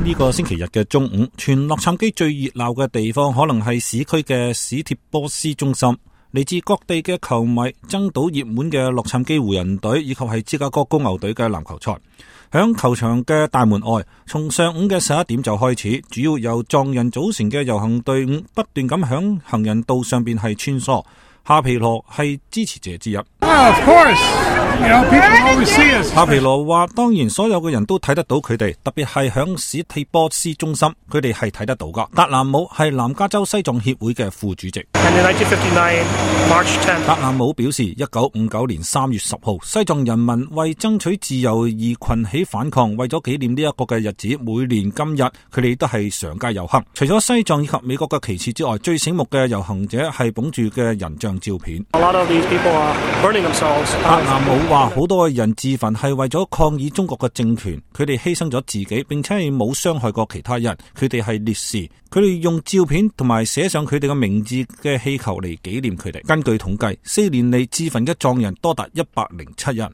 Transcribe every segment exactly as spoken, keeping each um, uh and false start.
呢個星期日嘅中午，全洛杉磯最熱鬧嘅地方可能係市區嘅史鐵波斯中心。嚟自各地嘅球迷爭賭熱門嘅洛杉磯湖人隊以及係芝加哥公牛隊嘅籃球賽，響球場嘅大門外，從上午嘅十一點就開始，主要由藏人組成嘅遊行隊伍不斷咁響行人道上邊係穿梭。夏皮羅係支持者之一。 Oh, of course. You know, people always see us. 夏皮羅話：當然，所有嘅人都睇得到佢哋，特別係響史鐵波斯中心，佢哋係睇得到噶。達蘭姆係南加州西藏協會嘅副主席。 And in nineteen fifty-nine, March tenth. 達蘭姆表示，一九五九年三月十號，西藏人民為爭取自由而群起反抗，為咗紀念呢一個嘅日子，每年今日佢哋都係上街遊行。除咗西藏以及美國嘅旗幟之外，最醒目嘅遊行者係捧住嘅人像照片。 A lot of these people are burning themselves. 達蘭姆話：好多嘅人自焚係為咗抗議中國嘅政權，佢哋犧牲咗自己，並且係冇傷害過其他人。佢哋係烈士，佢哋用照片同埋寫上佢哋嘅名字嘅氣球嚟紀念佢哋。根據統計，四年嚟自焚嘅藏人多達一百零七人。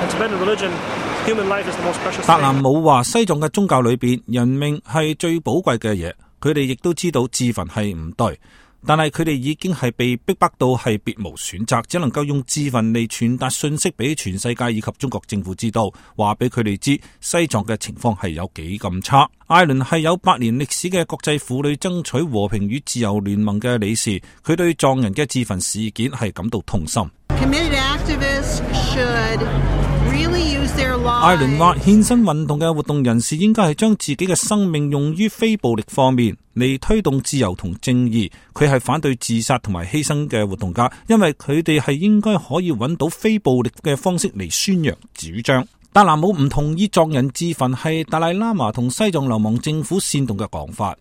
達蘭姆話：西藏嘅宗教裏邊，人命係最寶貴嘅嘢。佢哋亦都知道自焚係唔對。但係佢哋已經係被逼迫到係別無選擇，只能夠用自焚嚟傳達信息俾全世界以及中國政府知道，話俾佢哋知西藏嘅情況係有幾咁差。艾倫係有百年歷史嘅國際婦女爭取和平與自由聯盟嘅理事，佢對藏人嘅自焚事件係感到痛心。艾倫話：獻身運動嘅活動人士應該係將自己嘅生命用於非暴力方面，嚟推動自由同正義。佢係反對自殺同埋犧牲嘅活動家，因為佢哋係應該可以揾到非暴力嘅方式嚟宣揚主張。達蘭姆唔同意藏人自焚係達賴喇嘛同西藏流亡政府煽動嘅講法。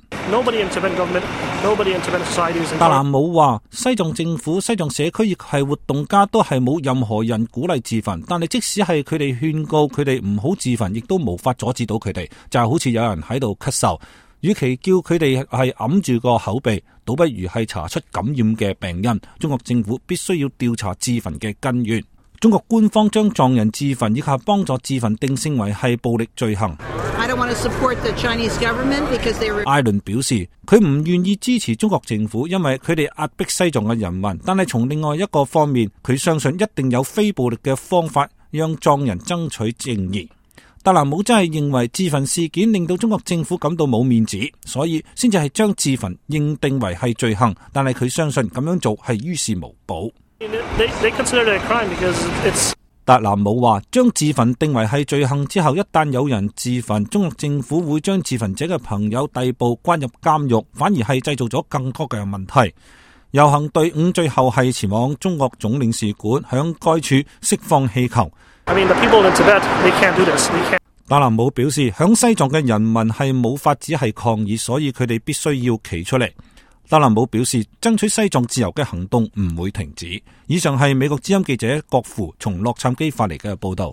達蘭姆話：西藏政府、西藏社區亦係活動家都係冇任何人鼓勵自焚，但係即使係佢哋勸告佢哋唔好自焚，亦都無法阻止到佢哋。就係好似有人喺度咳嗽，與其叫佢哋係揞住個口鼻，倒不如係查出感染嘅病因。中國政府必須要調查自焚嘅根源。中國官方將藏人自焚以及幫助自焚定性為係暴力罪行。艾倫表示，佢唔願意支持中國政府，因為佢哋壓迫西藏嘅人民。但係從另外一個方面，佢相信一定有非暴力嘅方法讓藏人爭取正義。達蘭姆真係認為自焚事件令到中國政府感到冇面子，所以先至係將自焚認定為係罪行。但係佢相信咁樣做係於事無補。 They, they consider it a crime because it's... 達蘭姆話：將自焚定為係罪行之後，一旦有人自焚，中國政府會將自焚者嘅朋友逮捕關入監獄，反而係製造咗更多嘅問題。遊行隊伍最後係前往中國總領事館，向該處釋放氣球。 I mean, the people in Tibet, they can't do this. They can't. 達蘭姆表示，響西藏嘅人民係冇法子係抗議，所以佢哋必須要企出嚟。達蘭姆表示，爭取西藏自由嘅行動唔會停止。以上係美國之音記者郭芙從洛杉磯發嚟嘅報道。